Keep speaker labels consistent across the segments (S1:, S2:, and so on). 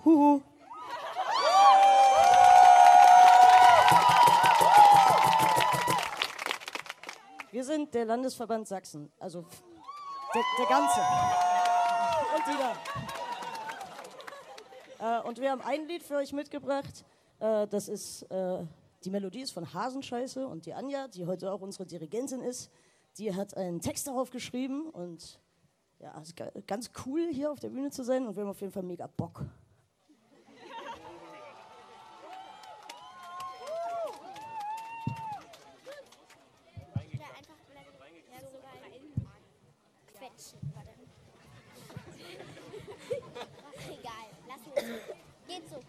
S1: Huhu. Wir sind der Landesverband Sachsen, also der ganze. Und die da. Und wir haben ein Lied für euch mitgebracht. Das ist, die Melodie ist von Hasenscheiße und die Anja, die heute auch unsere Dirigentin ist, die hat einen Text darauf geschrieben und ja, es ist ganz cool hier auf der Bühne zu sein und wir haben auf jeden Fall mega Bock.
S2: Egal, lass mich. Geht so.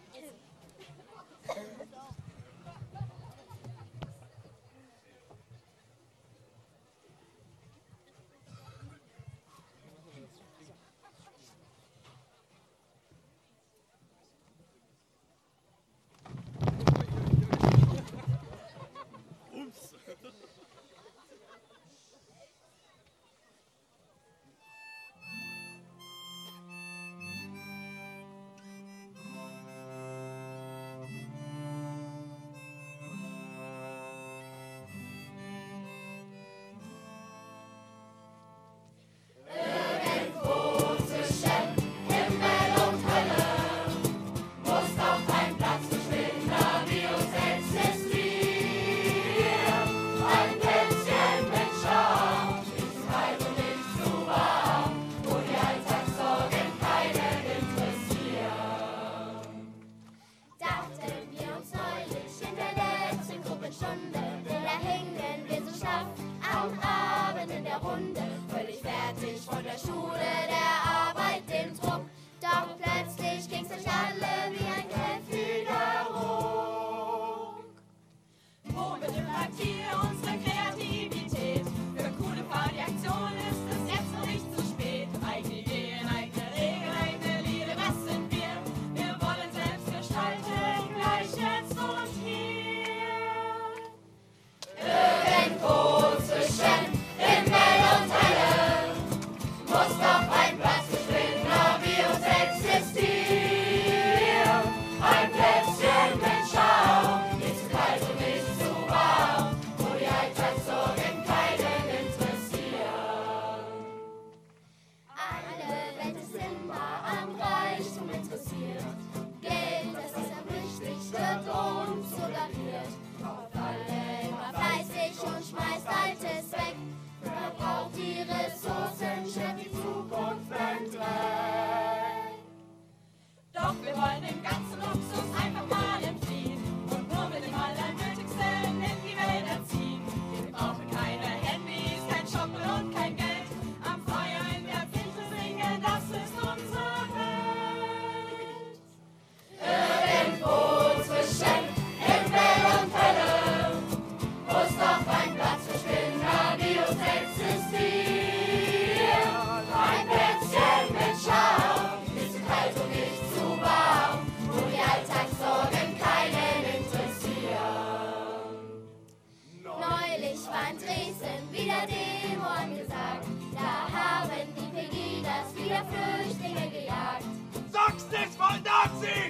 S2: Völlig fertig von der Schule, der Arbeit, dem Druck. Doch plötzlich ging's durch alle wie ein kräftiger Ruck.
S3: Womit bleibt hier unsere Kreativität? Für coole Partyaktionen ist es jetzt noch nicht zu spät. Eigene Ideen, eigene Regeln, eigene Lieder, das sind wir. Wir wollen selbst gestalten, gleich jetzt und hier.
S2: Irgendwo zwischen Himmel und Hölle muss doch ein Platz für Spinner wie uns existieren. Ein Plätzchen mit Schaum, nicht zu kalt und nicht zu warm, wo die Alltagssorgen keinen interessieren. Alle Welt ist immer am Reichtum interessiert. Geld, das ist am wichtigsten und suggeriert. Auf alle immer fleißig und schmeißt Altes weg. Verbraucht die Ressourcen, schert die Zukunft verdrängt.
S3: Doch wir wollen dem ganzen Luxus einfach mal entfliehen und nur mit dem Allernötigsten in die Welt erziehen. Wir brauchen keine Handys, kein Shoppen und kein Geld. Am Feuer in der Finte singen, das ist unsere Welt.
S2: Irgendwo zwischen Himmel und Hölle muss doch ein Platz für Spinner wie uns existieren. Ein Plätzchen mit Schaum, nicht zu kalt und nicht zu warm, wo die Alltagssorgen keinen interessieren. Neulich war in Dresden wieder Demo angesagt. Da haben die Pegidas wieder Flüchtlinge gejagt.
S4: Sag's nicht mal Nazis!